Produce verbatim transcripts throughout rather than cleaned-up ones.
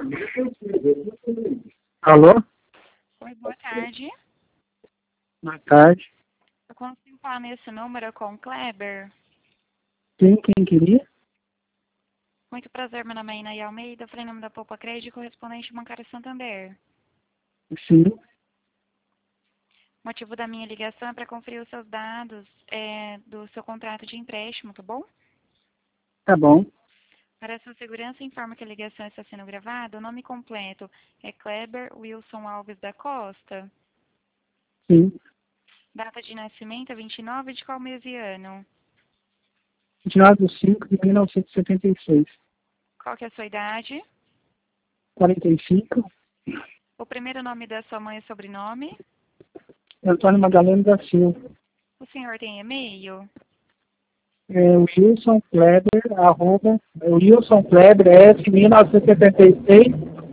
Alô? Oi, boa tarde. Boa tarde. Eu consigo falar nesse número com o Kleber? Quem, quem queria? Muito prazer, meu nome é Inaí Almeida, falei em nome da Poupa Crédito, correspondente bancário Santander. Sim. O motivo da minha ligação é para conferir os seus dados é, do seu contrato de empréstimo, tá bom? Tá bom. Para sua segurança, informa que a ligação está sendo gravada. O nome completo é Kleber Wilson Alves da Costa. Sim. Data de nascimento é vinte e nove de qual mês e ano? vinte e nove de cinco de mil novecentos e setenta e seis. Qual que é a sua idade? quarenta e cinco. O primeiro nome da sua mãe e sobrenome? Antônio Madalena da Silva. O senhor tem e-mail? É, o Wilson Kleber, arroba, é o Wilson Kleber, S, mil novecentos e setenta e seis,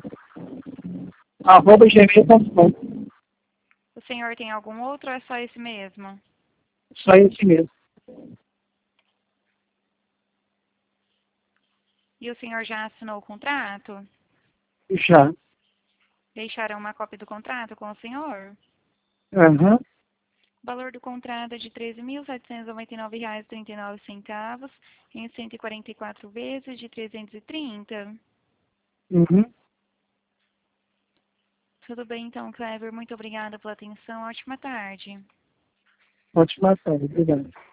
arroba gmail ponto com. O senhor tem algum outro ou é só esse mesmo? Só esse mesmo. E o senhor já assinou o contrato? Já. Deixaram uma cópia do contrato com o senhor? Aham. O valor do contrato é de treze mil setecentos e noventa e nove reais e trinta e nove centavos em cento e quarenta e quatro vezes de trezentos e trinta. Uhum. Tudo bem então, Kleber. Muito obrigada pela atenção. Ótima tarde. Ótima tarde. Obrigado.